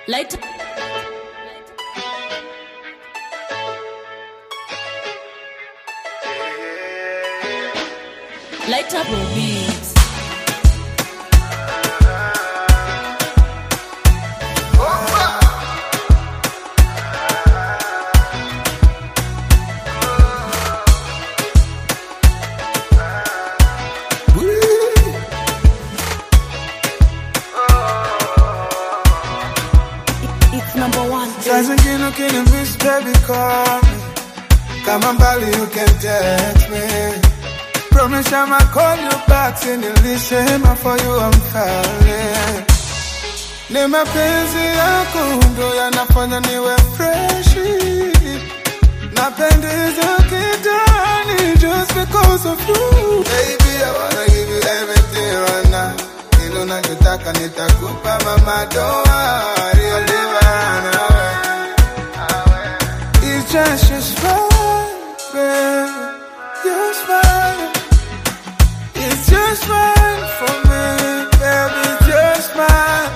Light up your beats. It's number one. Size again, okay, the miss, baby, call me. Come on, Bali, you can text me. Promise I'ma call you back, send the listen for you, I'm falling. Ni mapenzi yako ndo yanafanya niwe freshi. Napendeza kitani just because of you. Baby, I wanna give you everything right now. Ilo nachotaka nitakupa mama, don't worry, I'll live on away. It's just your smile, baby. Your smile. It's just fine for me, baby, just fine.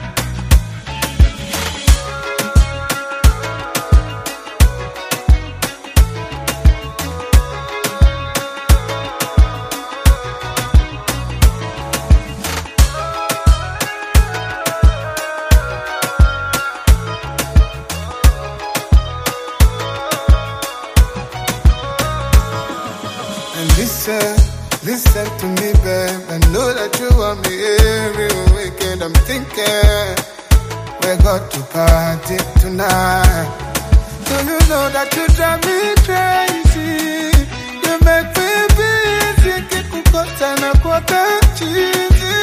And listen to me, babe. I know that you want me every weekend. I'm thinking we got to party tonight. Do you know that you drive me crazy? You make me busy, kikukota na kwaka cheesy.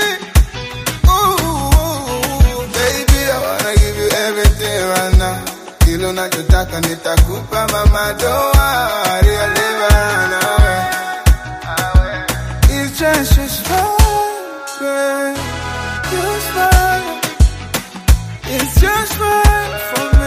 Ooh, baby, I wanna give you everything right now. Kilo nachotaka nitakupa mama, don't worry, I'll live on away. It's just your smile, babe. Your smile. It's just right for me.